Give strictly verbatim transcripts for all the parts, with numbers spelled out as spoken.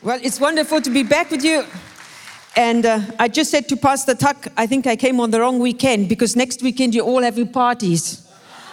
Well, it's wonderful to be back with you. And uh, I just said to Pastor Tuck, I think I came on the wrong weekend because next weekend you're all having parties.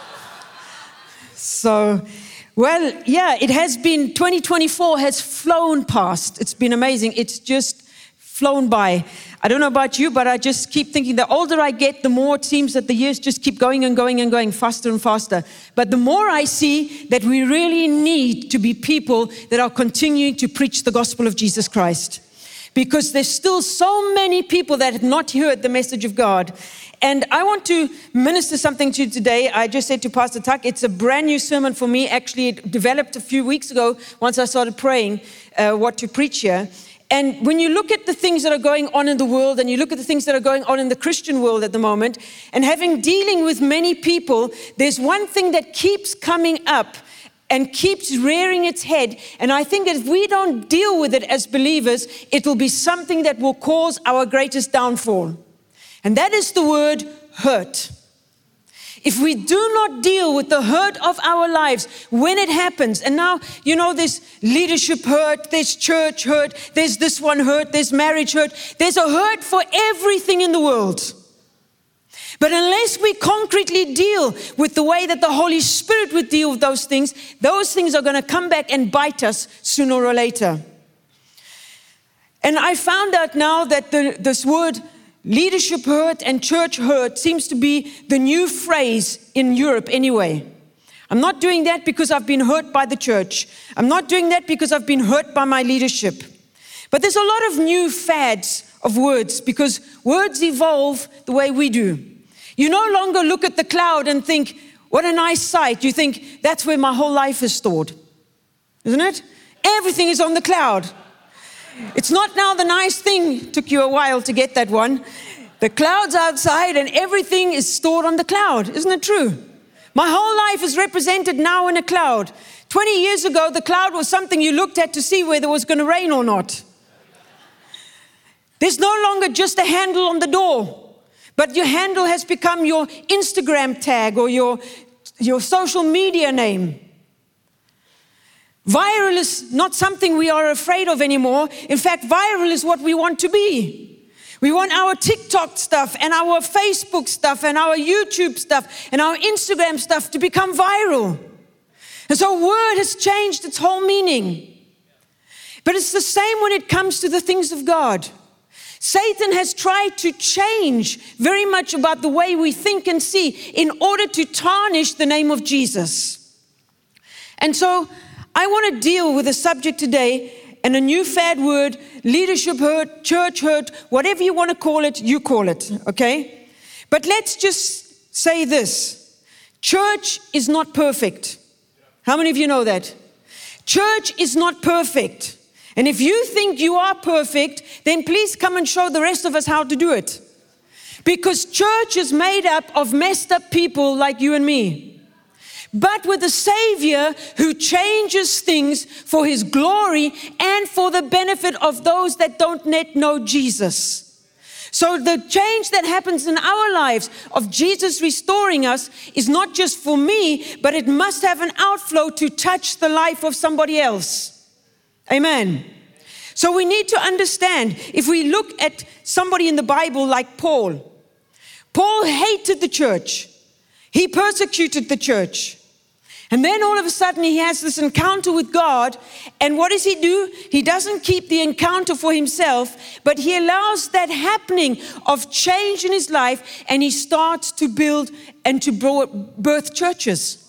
So, well, yeah, it has been, twenty twenty-four has flown past. It's been amazing. It's just flown by. I don't know about you, but I just keep thinking the older I get, the more it seems that the years just keep going and going and going faster and faster. But the more I see that we really need to be people that are continuing to preach the gospel of Jesus Christ. Because there's still so many people that have not heard the message of God. And I want to minister something to you today. I just said to Pastor Tuck, it's a brand new sermon for me. Actually, it developed a few weeks ago once I started praying uh, what to preach here. And when you look at the things that are going on in the world and you look at the things that are going on in the Christian world at the moment, and having dealing with many people, there's one thing that keeps coming up and keeps rearing its head. And I think that if we don't deal with it as believers, it will be something that will cause our greatest downfall. And that is the word hurt. If we do not deal with the hurt of our lives when it happens, and now, you know, there's leadership hurt, there's church hurt, there's this one hurt, there's marriage hurt, there's a hurt for everything in the world. But unless we concretely deal with the way that the Holy Spirit would deal with those things, those things are going to come back and bite us sooner or later. And I found out now that the, this word leadership hurt and church hurt seems to be the new phrase in Europe anyway. I'm not doing that because I've been hurt by the church. I'm not doing that because I've been hurt by my leadership. But there's a lot of new fads of words because words evolve the way we do. You no longer look at the cloud and think, what a nice sight. You think, that's where my whole life is stored. Isn't it? Everything is on the cloud. It's not now the nice thing. Took you a while to get that one. The cloud's outside and everything is stored on the cloud. Isn't it true? My whole life is represented now in a cloud. twenty years ago, the cloud was something you looked at to see whether it was going to rain or not. There's no longer just a handle on the door, but your handle has become your Instagram tag or your, your social media name. Viral is not something we are afraid of anymore. In fact, viral is what we want to be. We want our TikTok stuff and our Facebook stuff and our YouTube stuff and our Instagram stuff to become viral. And so word has changed its whole meaning. But it's the same when it comes to the things of God. Satan has tried to change very much about the way we think and see in order to tarnish the name of Jesus. And so I want to deal with a subject today and a new fad word, leadership hurt, church hurt, whatever you want to call it, you call it, okay? But let's just say this. Church is not perfect. How many of you know that? Church is not perfect. And if you think you are perfect, then please come and show the rest of us how to do it. Because church is made up of messed up people like you and me. But with a Savior who changes things for His glory and for the benefit of those that don't yet know Jesus. So the change that happens in our lives of Jesus restoring us is not just for me, but it must have an outflow to touch the life of somebody else. Amen. So we need to understand, if we look at somebody in the Bible like Paul, Paul hated the church. He persecuted the church. And then all of a sudden he has this encounter with God. And what does he do? He doesn't keep the encounter for himself, but he allows that happening of change in his life, and he starts to build and to birth churches.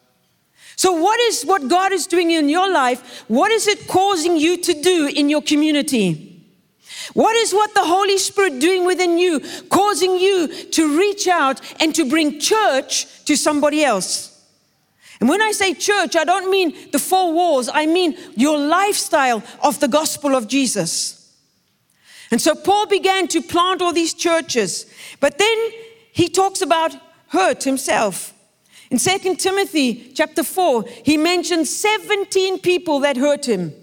So what is what God is doing in your life? What is it causing you to do in your community? What is what the Holy Spirit doing within you, causing you to reach out and to bring church to somebody else? And when I say church, I don't mean the four walls. I mean your lifestyle of the gospel of Jesus. And so Paul began to plant all these churches. But then he talks about hurt himself. In Second Timothy chapter four, he mentions seventeen people that hurt him.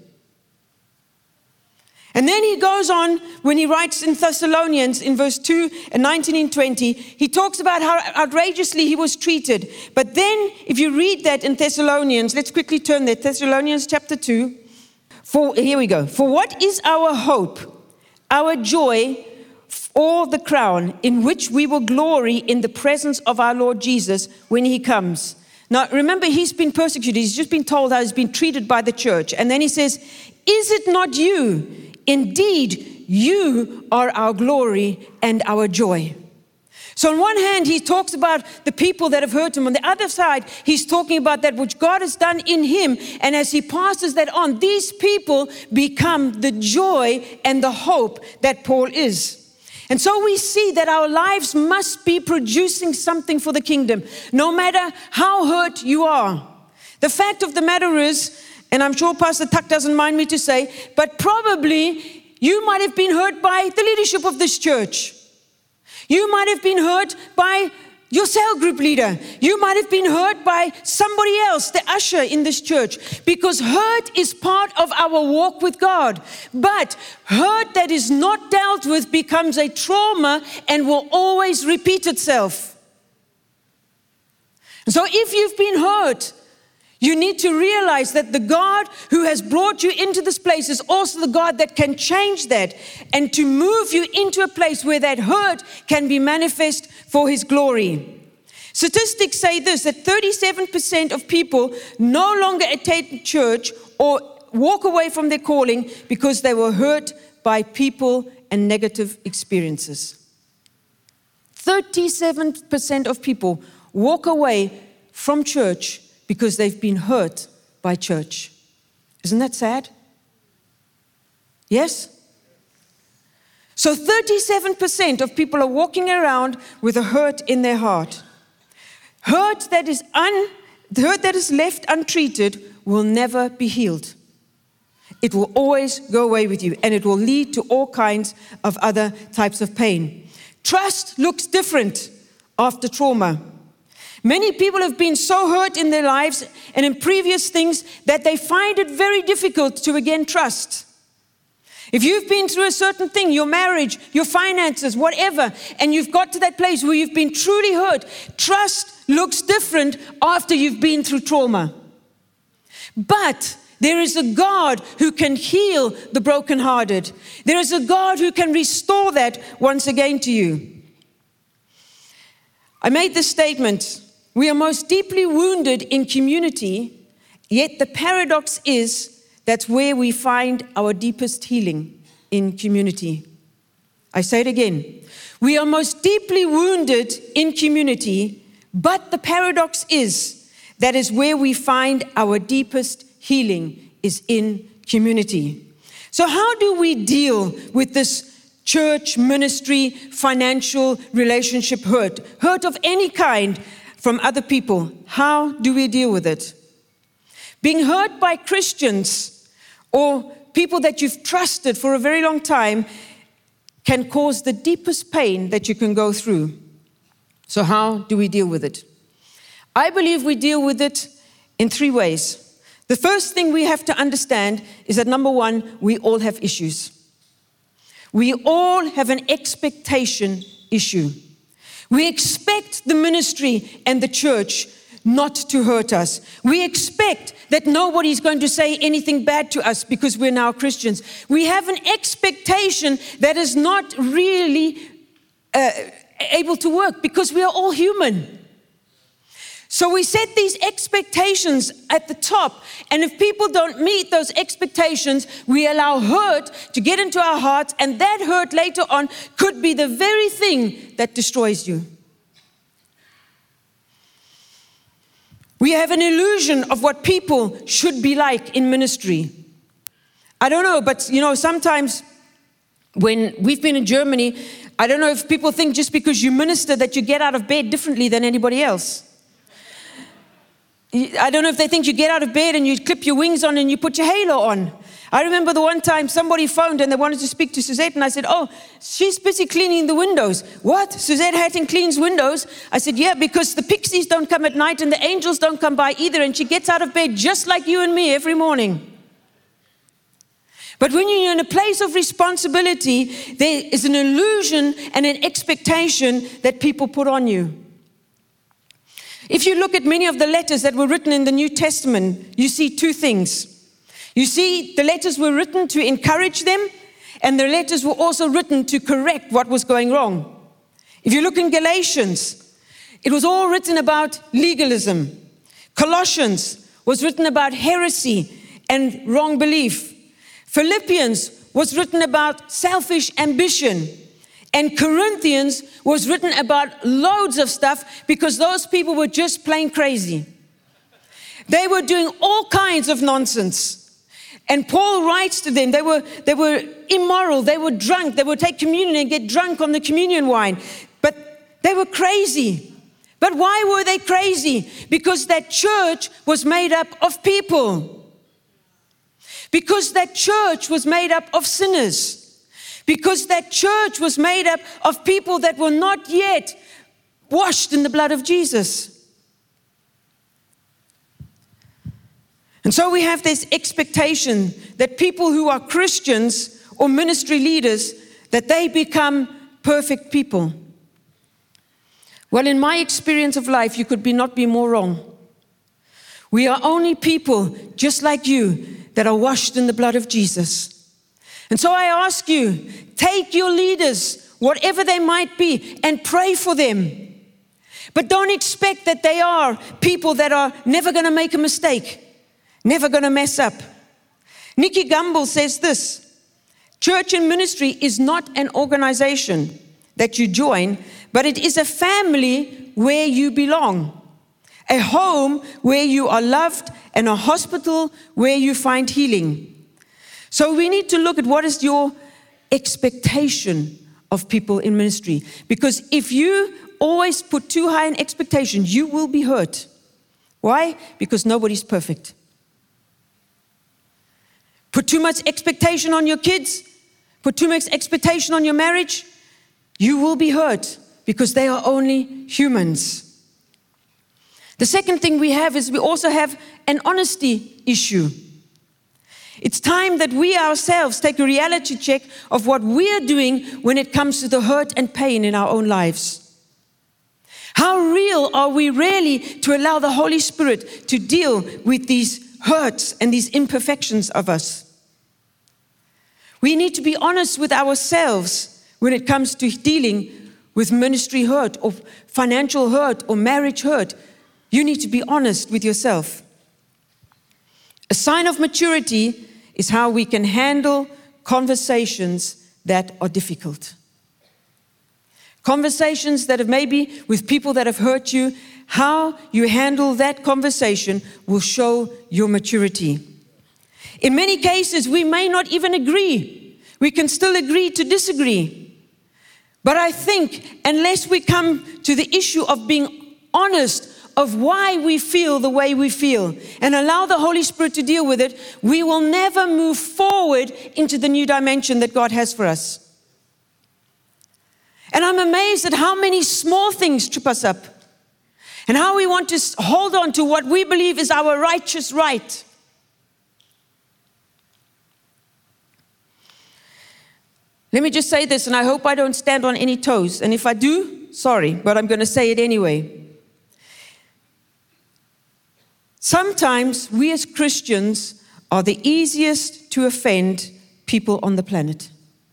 And then he goes on, when he writes in Thessalonians in verse two and nineteen and twenty, he talks about how outrageously he was treated. But then if you read that in Thessalonians, let's quickly turn there, Thessalonians chapter two. For, here we go. For what is our hope, our joy, or the crown in which we will glory in the presence of our Lord Jesus when he comes? Now, remember, he's been persecuted. He's just been told how he's been treated by the church. And then he says, is it not you? Indeed, you are our glory and our joy. So on one hand, he talks about the people that have hurt him. On the other side, he's talking about that which God has done in him. And as he passes that on, these people become the joy and the hope that Paul is. And so we see that our lives must be producing something for the kingdom, no matter how hurt you are. The fact of the matter is, and I'm sure Pastor Tuck doesn't mind me to say, but probably you might have been hurt by the leadership of this church. You might have been hurt by your cell group leader. You might have been hurt by somebody else, the usher in this church, because hurt is part of our walk with God. But hurt that is not dealt with becomes a trauma and will always repeat itself. So if you've been hurt, you need to realize that the God who has brought you into this place is also the God that can change that and to move you into a place where that hurt can be manifest for his glory. Statistics say this, that thirty-seven percent of people no longer attend church or walk away from their calling because they were hurt by people and negative experiences. thirty-seven percent of people walk away from church because they've been hurt by church. Isn't that sad? Yes? So thirty-seven percent of people are walking around with a hurt in their heart. Hurt that is un, the hurt that is left untreated will never be healed. It will always go away with you, and it will lead to all kinds of other types of pain. Trust looks different after trauma. Many people have been so hurt in their lives and in previous things that they find it very difficult to again trust. If you've been through a certain thing, your marriage, your finances, whatever, and you've got to that place where you've been truly hurt, trust looks different after you've been through trauma. But there is a God who can heal the brokenhearted. There is a God who can restore that once again to you. I made this statement. We are most deeply wounded in community, yet the paradox is that's where we find our deepest healing, in community. I say it again. We are most deeply wounded in community, but the paradox is that is where we find our deepest healing is in community. So how do we deal with this church, ministry, financial, relationship hurt? Hurt of any kind from other people. How do we deal with it? Being hurt by Christians or people that you've trusted for a very long time can cause the deepest pain that you can go through. So how do we deal with it? I believe we deal with it in three ways. The first thing we have to understand is that, number one, we all have issues. We all have an expectation issue. We expect the ministry and the church not to hurt us. We expect that nobody's going to say anything bad to us because we're now Christians. We have an expectation that is not really uh, able to work because we are all human. So we set these expectations at the top, and if people don't meet those expectations, we allow hurt to get into our hearts, and that hurt later on could be the very thing that destroys you. We have an illusion of what people should be like in ministry. I don't know, but you know, sometimes when we've been in Germany, I don't know if people think just because you minister that you get out of bed differently than anybody else. I don't know if they think you get out of bed and you clip your wings on and you put your halo on. I remember the one time somebody phoned and they wanted to speak to Suzette, and I said, oh, she's busy cleaning the windows. What? Suzette Hatton cleans windows? I said, yeah, because the pixies don't come at night and the angels don't come by either, and she gets out of bed just like you and me every morning. But when you're in a place of responsibility, there is an illusion and an expectation that people put on you. If you look at many of the letters that were written in the New Testament, you see two things. You see, the letters were written to encourage them, and the letters were also written to correct what was going wrong. If you look in Galatians, it was all written about legalism. Colossians was written about heresy and wrong belief. Philippians was written about selfish ambition. And Corinthians was written about loads of stuff because those people were just plain crazy. They were doing all kinds of nonsense. And Paul writes to them, they were, they were immoral, they were drunk, they would take communion and get drunk on the communion wine. But they were crazy. But why were they crazy? Because that church was made up of people. Because that church was made up of sinners. Because that church was made up of people that were not yet washed in the blood of Jesus. And so we have this expectation that people who are Christians or ministry leaders, that they become perfect people. Well, in my experience of life, you could be not be more wrong. We are only people just like you that are washed in the blood of Jesus. And so I ask you, take your leaders, whatever they might be, and pray for them. But don't expect that they are people that are never going to make a mistake. Never going to mess up. Nicky Gumbel says this: church and ministry is not an organization that you join, but it is a family where you belong, a home where you are loved, and a hospital where you find healing. So we need to look at what is your expectation of people in ministry. Because if you always put too high an expectation, you will be hurt. Why? Because nobody's perfect. Put too much expectation on your kids, put too much expectation on your marriage, you will be hurt because they are only humans. The second thing we have is we also have an honesty issue. It's time that we ourselves take a reality check of what we are doing when it comes to the hurt and pain in our own lives. How real are we really to allow the Holy Spirit to deal with these hurts and these imperfections of us? We need to be honest with ourselves when it comes to dealing with ministry hurt or financial hurt or marriage hurt. You need to be honest with yourself. A sign of maturity is how we can handle conversations that are difficult. Conversations that have maybe with people that have hurt you, how you handle that conversation will show your maturity. In many cases, we may not even agree. We can still agree to disagree. But I think unless we come to the issue of being honest of why we feel the way we feel and allow the Holy Spirit to deal with it, we will never move forward into the new dimension that God has for us. And I'm amazed at how many small things trip us up and how we want to hold on to what we believe is our righteous right. Let me just say this, and I hope I don't stand on any toes. And if I do, sorry, but I'm going to say it anyway. Sometimes we as Christians are the easiest to offend people on the planet.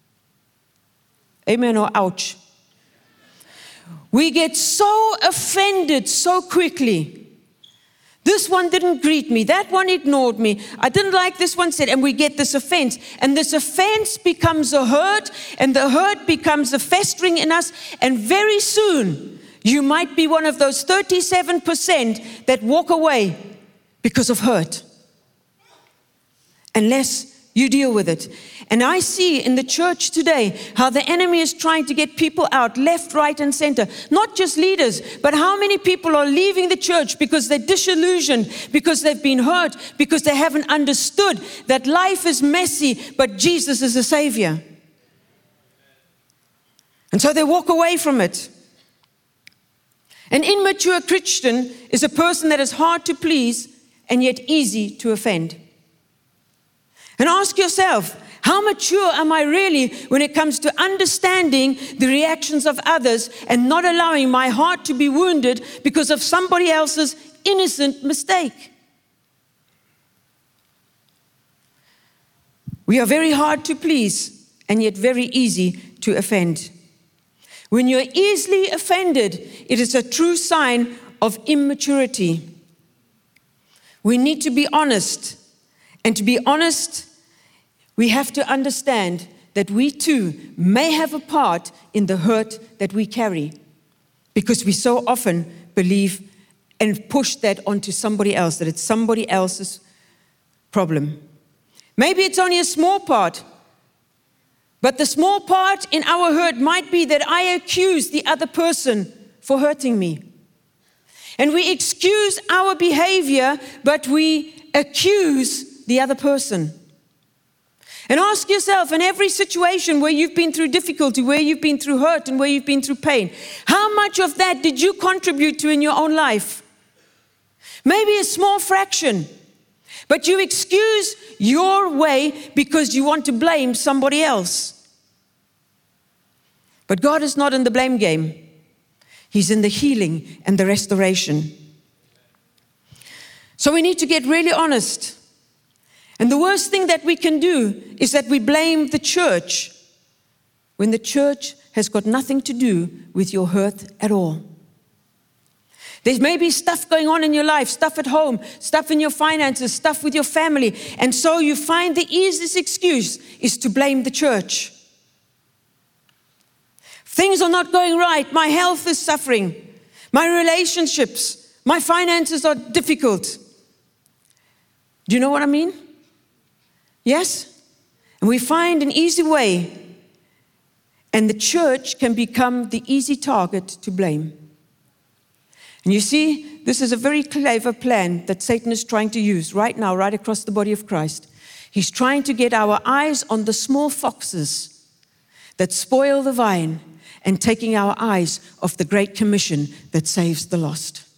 Amen or ouch. We get so offended so quickly. This one didn't greet me. That one ignored me. I didn't like this one said, and we get this offense. And this offense becomes a hurt, and the hurt becomes a festering in us. And very soon, you might be one of those thirty-seven percent that walk away because of hurt. Unless you deal with it. And I see in the church today how the enemy is trying to get people out left, right, and center. Not just leaders, but how many people are leaving the church because they're disillusioned, because they've been hurt, because they haven't understood that life is messy, but Jesus is a Savior. And so they walk away from it. An immature Christian is a person that is hard to please and yet easy to offend. And ask yourself, how mature am I really when it comes to understanding the reactions of others and not allowing my heart to be wounded because of somebody else's innocent mistake? We are very hard to please and yet very easy to offend. When you're easily offended, it is a true sign of immaturity. We need to be honest. And to be honest, we have to understand that we too may have a part in the hurt that we carry, because we so often believe and push that onto somebody else, that it's somebody else's problem. Maybe it's only a small part, but the small part in our hurt might be that I accuse the other person for hurting me. And we excuse our behavior, but we accuse the other person. And ask yourself, in every situation where you've been through difficulty, where you've been through hurt, and where you've been through pain, how much of that did you contribute to in your own life? Maybe a small fraction, but you excuse your way because you want to blame somebody else. But God is not in the blame game. He's in the healing and the restoration. So we need to get really honest. And the worst thing that we can do is that we blame the church when the church has got nothing to do with your hurt at all. There may be stuff going on in your life, stuff at home, stuff in your finances, stuff with your family. And so you find the easiest excuse is to blame the church. Things are not going right. My health is suffering. My relationships, my finances are difficult. Do you know what I mean? Yes? And we find an easy way, and the church can become the easy target to blame. And you see, this is a very clever plan that Satan is trying to use right now, right across the body of Christ. He's trying to get our eyes on the small foxes that spoil the vine and taking our eyes off the great commission that saves the lost.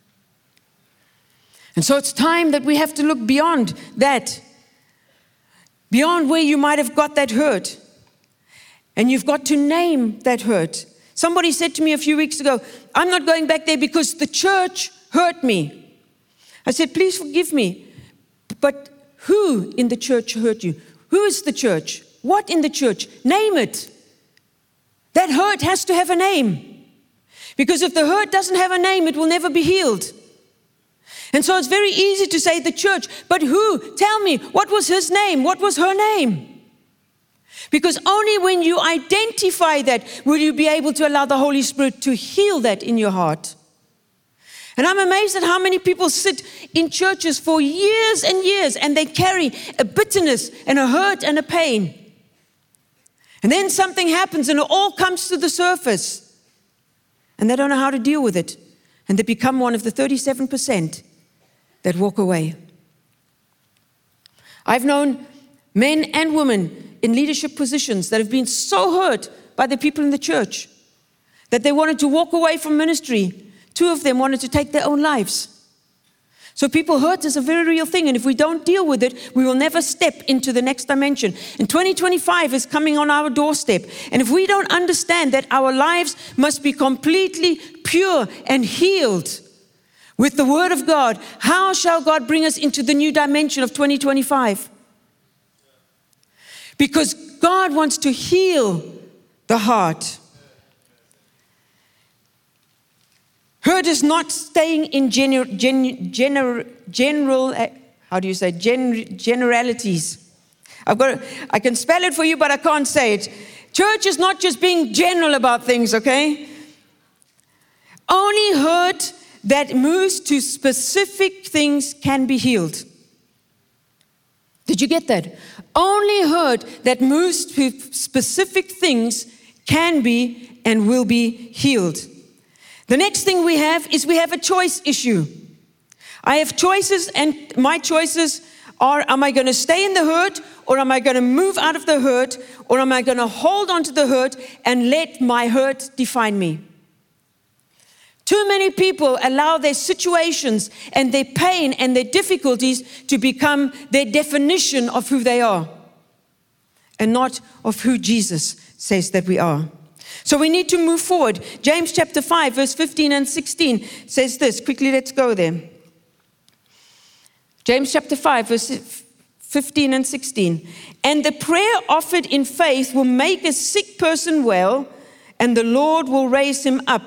And so it's time that we have to look beyond that, beyond where you might have got that hurt. And you've got to name that hurt. Somebody said to me a few weeks ago, I'm not going back there because the church hurt me. I said, please forgive me, but who in the church hurt you? Who is the church? What in the church? Name it. That hurt has to have a name. Because if the hurt doesn't have a name, it will never be healed. And so it's very easy to say the church, but who? Tell me, what was his name? What was her name? Because only when you identify that will you be able to allow the Holy Spirit to heal that in your heart. And I'm amazed at how many people sit in churches for years and years and they carry a bitterness and a hurt and a pain. And then something happens and it all comes to the surface. And they don't know how to deal with it. And they become one of the thirty-seven percent that walk away. I've known men and women in leadership positions that have been so hurt by the people in the church that they wanted to walk away from ministry. Two of them wanted to take their own lives. So people hurt is a very real thing, and if we don't deal with it, we will never step into the next dimension. And twenty twenty-five is coming on our doorstep, and if we don't understand that our lives must be completely pure and healed with the Word of God, how shall God bring us into the new dimension of twenty twenty-five? Because God wants to heal the heart. Hurt is not staying in general, gen, general, general how do you say, gen, generalities. I've got, I can spell it for you, but I can't say it. Church is not just being general about things, okay? Only hurt that moves to specific things can be healed. Did you get that? Only hurt that moves to specific things can be and will be healed. The next thing we have is we have a choice issue. I have choices, and my choices are, am I going to stay in the hurt, or am I going to move out of the hurt, or am I going to hold on to the hurt and let my hurt define me? Too many people allow their situations and their pain and their difficulties to become their definition of who they are, and not of who Jesus says that we are. So we need to move forward. James chapter five, verse fifteen and sixteen says this. Quickly, let's go there. James chapter five, verse fifteen and sixteen. And the prayer offered in faith will make a sick person well, and the Lord will raise him up.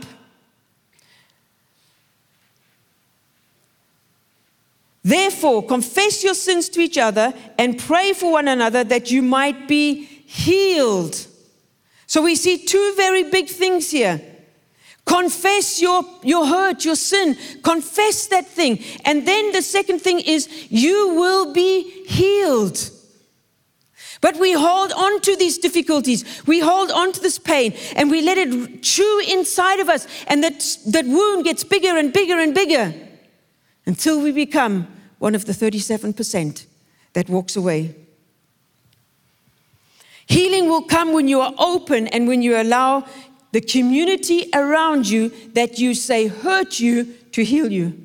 Therefore, confess your sins to each other and pray for one another that you might be healed. So we see two very big things here. Confess your, your hurt, your sin. Confess that thing. And then the second thing is you will be healed. But we hold on to these difficulties. We hold on to this pain and we let it chew inside of us. And that, that wound gets bigger and bigger and bigger until we become one of the thirty-seven percent that walks away. Healing will come when you are open and when you allow the community around you that you say hurt you to heal you.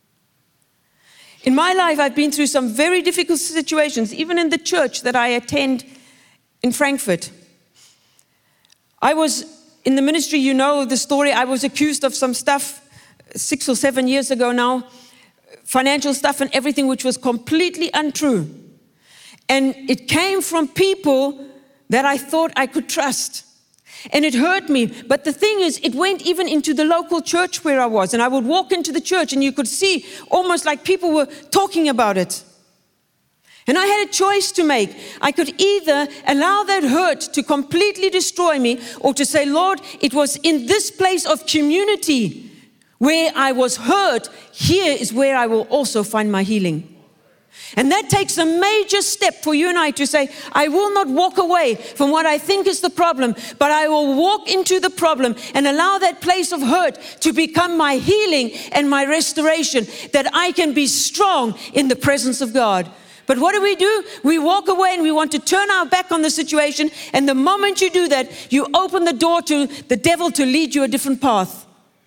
In my life, I've been through some very difficult situations, even in the church that I attend in Frankfurt. I was in the ministry, you know the story. I was accused of some stuff six or seven years ago now, financial stuff and everything, which was completely untrue. And it came from people that I thought I could trust. And it hurt me. But the thing is, it went even into the local church where I was. And I would walk into the church and you could see almost like people were talking about it. And I had a choice to make. I could either allow that hurt to completely destroy me or to say, Lord, it was in this place of community where I was hurt. Here is where I will also find my healing. And that takes a major step for you and I to say, I will not walk away from what I think is the problem, but I will walk into the problem and allow that place of hurt to become my healing and my restoration, that I can be strong in the presence of God. But what do we do? We walk away and we want to turn our back on the situation. And the moment you do that, you open the door to the devil to lead you a different path.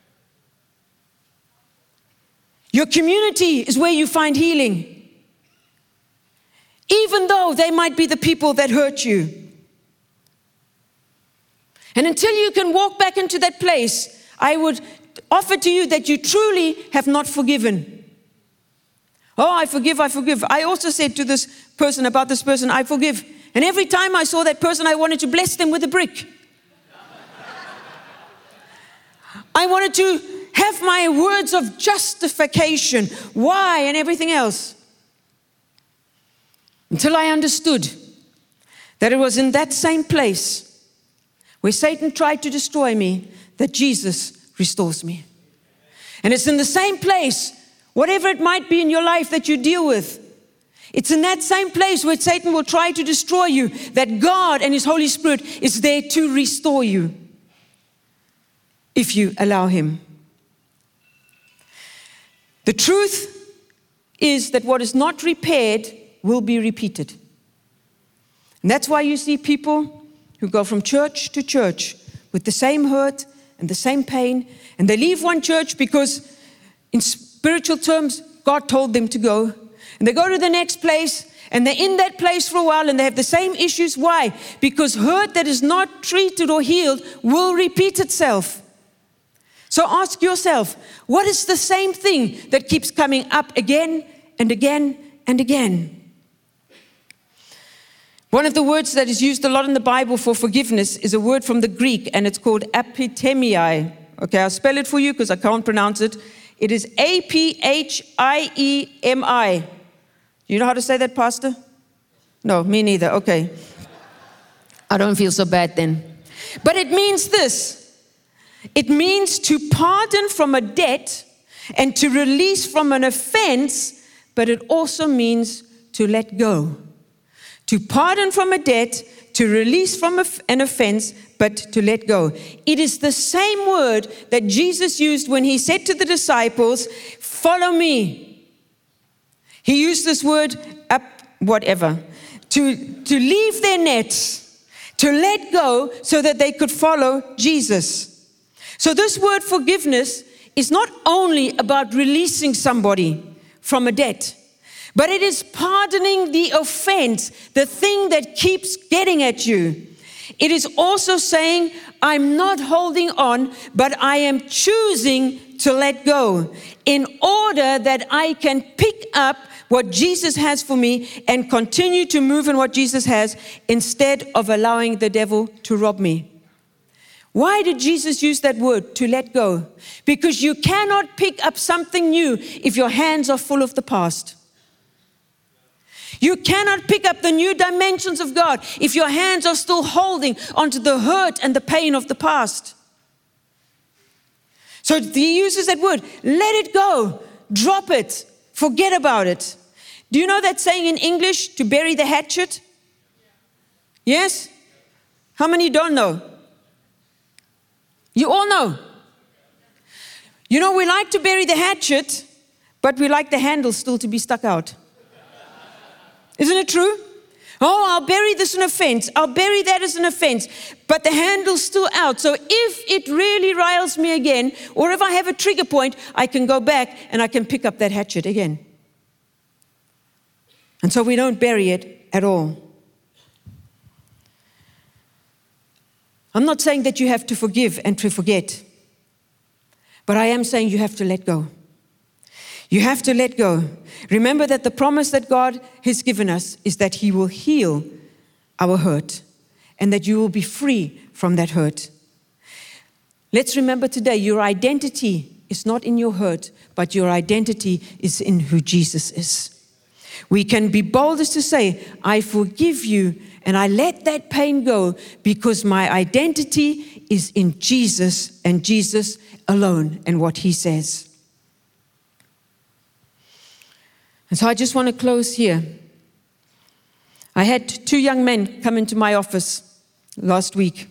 Your community is where you find healing. Even though they might be the people that hurt you. And until you can walk back into that place, I would offer to you that you truly have not forgiven. Oh, I forgive, I forgive. I also said to this person about this person, I forgive. And every time I saw that person, I wanted to bless them with a brick. I wanted to have my words of justification, why, and everything else. Until I understood that it was in that same place where Satan tried to destroy me that Jesus restores me. And it's in the same place, whatever it might be in your life that you deal with, it's in that same place where Satan will try to destroy you, that God and His Holy Spirit is there to restore you if you allow Him. The truth is that what is not repaired will be repeated. And that's why you see people who go from church to church with the same hurt and the same pain, and they leave one church because in spiritual terms, God told them to go. And they go to the next place, and they're in that place for a while, and they have the same issues. Why? Because hurt that is not treated or healed will repeat itself. So ask yourself, what is the same thing that keeps coming up again and again and again? One of the words that is used a lot in the Bible for forgiveness is a word from the Greek, and it's called apithemiai. Okay, I'll spell it for you because I can't pronounce it. It is A P H I E M I. You know how to say that, Pastor? No, me neither. Okay. I don't feel so bad then. But it means this. It means to pardon from a debt and to release from an offense, but it also means to let go. To pardon from a debt, to release from an offense, but to let go. It is the same word that Jesus used when He said to the disciples, follow me. He used this word, up, whatever, to, to leave their nets, to let go so that they could follow Jesus. So this word forgiveness is not only about releasing somebody from a debt, but it is pardoning the offense, the thing that keeps getting at you. It is also saying, I'm not holding on, but I am choosing to let go in order that I can pick up what Jesus has for me and continue to move in what Jesus has instead of allowing the devil to rob me. Why did Jesus use that word, to let go? Because you cannot pick up something new if your hands are full of the past. You cannot pick up the new dimensions of God if your hands are still holding onto the hurt and the pain of the past. So he uses that word, let it go, drop it, forget about it. Do you know that saying in English, to bury the hatchet? Yes? How many don't know? You all know. You know, we like to bury the hatchet, but we like the handle still to be stuck out. Isn't it true? Oh, I'll bury this in a fence. I'll bury that as an offense. But the handle's still out. So if it really riles me again, or if I have a trigger point, I can go back and I can pick up that hatchet again. And so we don't bury it at all. I'm not saying that you have to forgive and to forget. But I am saying you have to let go. You have to let go. Remember that the promise that God has given us is that He will heal our hurt and that you will be free from that hurt. Let's remember today, your identity is not in your hurt, but your identity is in who Jesus is. We can be bold as to say, I forgive you and I let that pain go because my identity is in Jesus and Jesus alone and what He says. And so I just want to close here. I had two young men come into my office last week.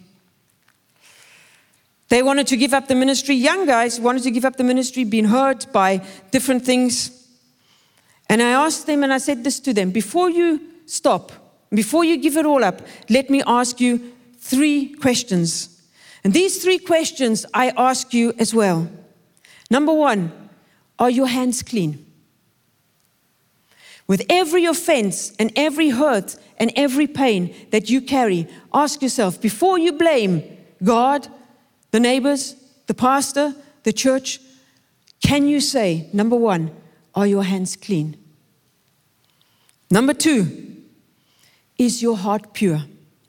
They wanted to give up the ministry. Young guys wanted to give up the ministry, been hurt by different things. And I asked them and I said this to them, before you stop, before you give it all up, let me ask you three questions. And these three questions I ask you as well. Number one, are your hands clean? With every offense and every hurt and every pain that you carry, ask yourself, before you blame God, the neighbors, the pastor, the church, can you say, number one, are your hands clean? Number two, is your heart pure?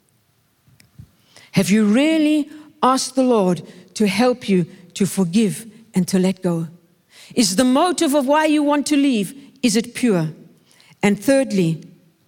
Have you really asked the Lord to help you to forgive and to let go? Is the motive of why you want to leave, is it pure? And thirdly,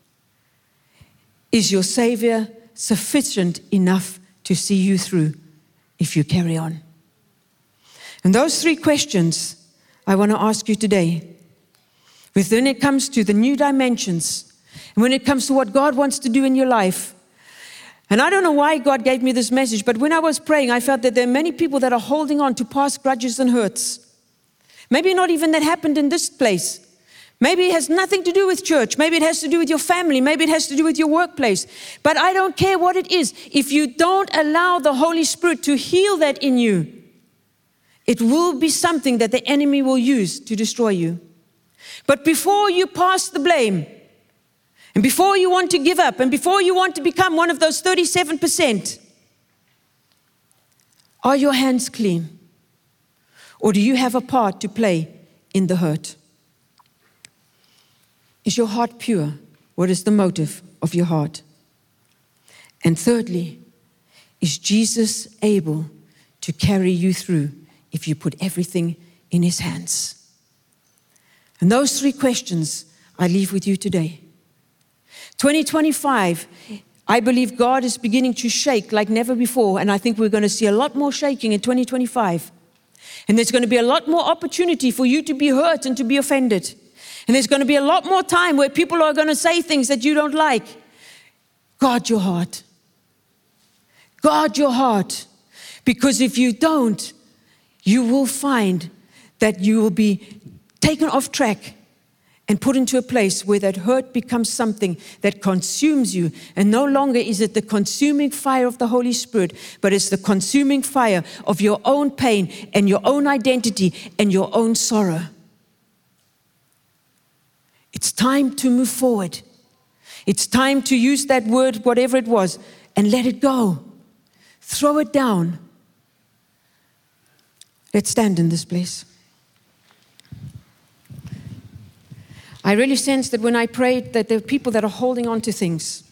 is your Savior sufficient enough to see you through if you carry on? And those three questions I want to ask you today. When it comes to the new dimensions, and when it comes to what God wants to do in your life. And I don't know why God gave me this message, but when I was praying, I felt that there are many people that are holding on to past grudges and hurts. Maybe not even that happened in this place. Maybe it has nothing to do with church. Maybe it has to do with your family. Maybe it has to do with your workplace. But I don't care what it is. If you don't allow the Holy Spirit to heal that in you, it will be something that the enemy will use to destroy you. But before you pass the blame, and before you want to give up, and before you want to become one of those thirty-seven percent, are your hands clean? Or do you have a part to play in the hurt? Is your heart pure? What is the motive of your heart? And thirdly, is Jesus able to carry you through if you put everything in His hands? And those three questions I leave with you today. twenty twenty-five, I believe God is beginning to shake like never before, and I think we're going to see a lot more shaking in twenty twenty-five. And there's going to be a lot more opportunity for you to be hurt and to be offended. And there's going to be a lot more time where people are going to say things that you don't like. Guard your heart. Guard your heart. Because if you don't, you will find that you will be taken off track and put into a place where that hurt becomes something that consumes you. And no longer is it the consuming fire of the Holy Spirit, but it's the consuming fire of your own pain and your own identity and your own sorrow. It's time to move forward. It's time to use that word, whatever it was, and let it go. Throw it down. Let's stand in this place. I really sense that when I prayed that there are people that are holding on to things.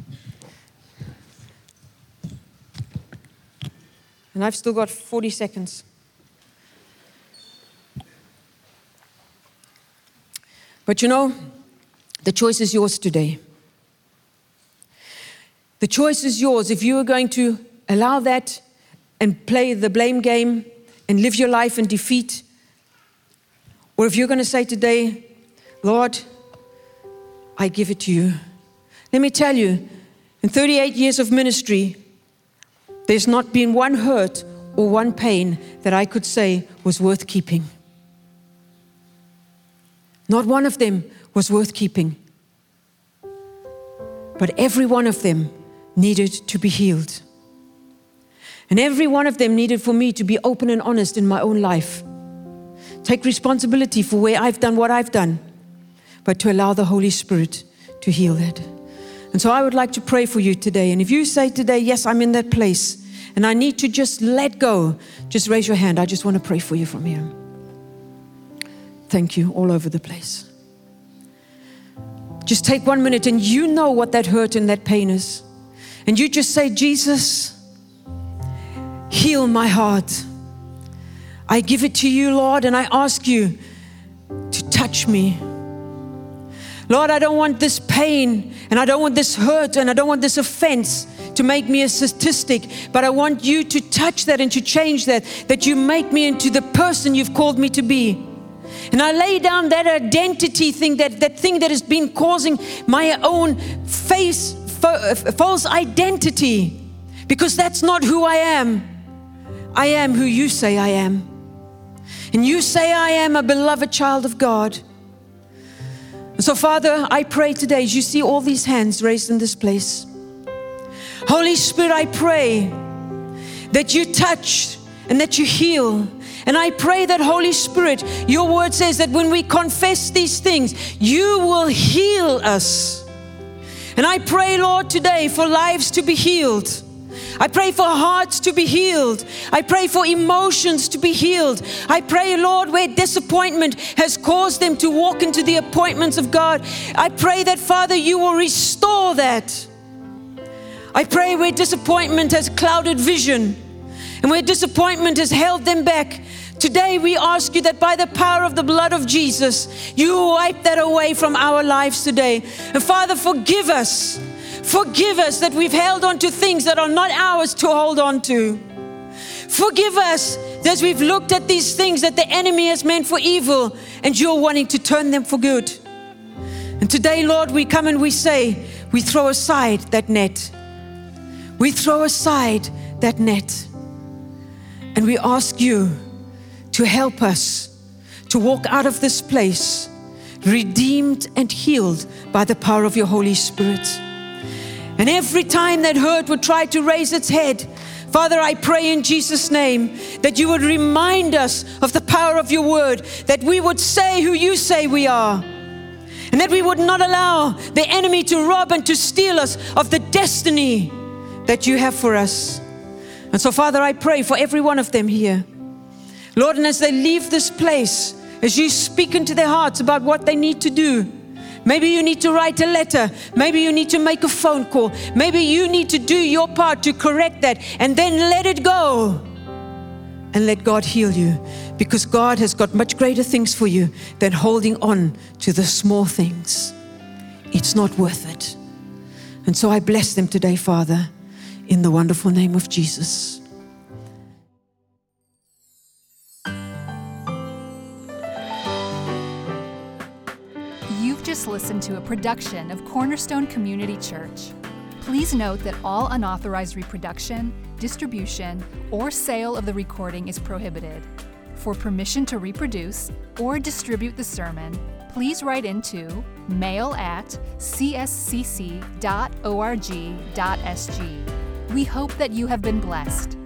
And I've still got forty seconds. But you know, the choice is yours today. The choice is yours if you are going to allow that and play the blame game and live your life in defeat, or if you're going to say today, Lord, I give it to you. Let me tell you, in thirty-eight years of ministry, there's not been one hurt or one pain that I could say was worth keeping. Not one of them was worth keeping. But every one of them needed to be healed. And every one of them needed for me to be open and honest in my own life. Take responsibility for where I've done what I've done, but to allow the Holy Spirit to heal that. And so I would like to pray for you today. And if you say today, yes, I'm in that place, and I need to just let go, just raise your hand. I just want to pray for you from here. Thank you, all over the place. Just take one minute and you know what that hurt and that pain is. And you just say, Jesus, heal my heart. I give it to you, Lord, and I ask you to touch me. Lord, I don't want this pain, and I don't want this hurt, and I don't want this offense to make me a statistic, but I want you to touch that and to change that, that you make me into the person you've called me to be. And I lay down that identity thing, that, that thing that has been causing my own face, false identity, because that's not who I am. I am who you say I am. And you say I am a beloved child of God. And so, Father, I pray today, as you see all these hands raised in this place, Holy Spirit, I pray that you touch and that you heal. And I pray that, Holy Spirit, your word says that when we confess these things, you will heal us. And I pray, Lord, today for lives to be healed. I pray for hearts to be healed. I pray for emotions to be healed. I pray, Lord, where disappointment has caused them to walk into the appointments of God, I pray that, Father, you will restore that. I pray where disappointment has clouded vision and where disappointment has held them back, today we ask you that by the power of the blood of Jesus, you wipe that away from our lives today. And Father, forgive us. Forgive us that we've held on to things that are not ours to hold on to. Forgive us that we've looked at these things that the enemy has meant for evil and you're wanting to turn them for good. And today, Lord, we come and we say, we throw aside that net. We throw aside that net. And we ask you to help us to walk out of this place redeemed and healed by the power of your Holy Spirit. And every time that hurt would try to raise its head, Father, I pray in Jesus' name that you would remind us of the power of your word, that we would say who you say we are, and that we would not allow the enemy to rob and to steal us of the destiny that you have for us. And so, Father, I pray for every one of them here. Lord, and as they leave this place, as you speak into their hearts about what they need to do, maybe you need to write a letter. Maybe you need to make a phone call. Maybe you need to do your part to correct that and then let it go and let God heal you, because God has got much greater things for you than holding on to the small things. It's not worth it. And so I bless them today, Father, in the wonderful name of Jesus. You've just listened to a production of Cornerstone Community Church. Please note that all unauthorized reproduction, distribution, or sale of the recording is prohibited. For permission to reproduce or distribute the sermon, please write into mail at c s c c dot org dot s g. We hope that you have been blessed.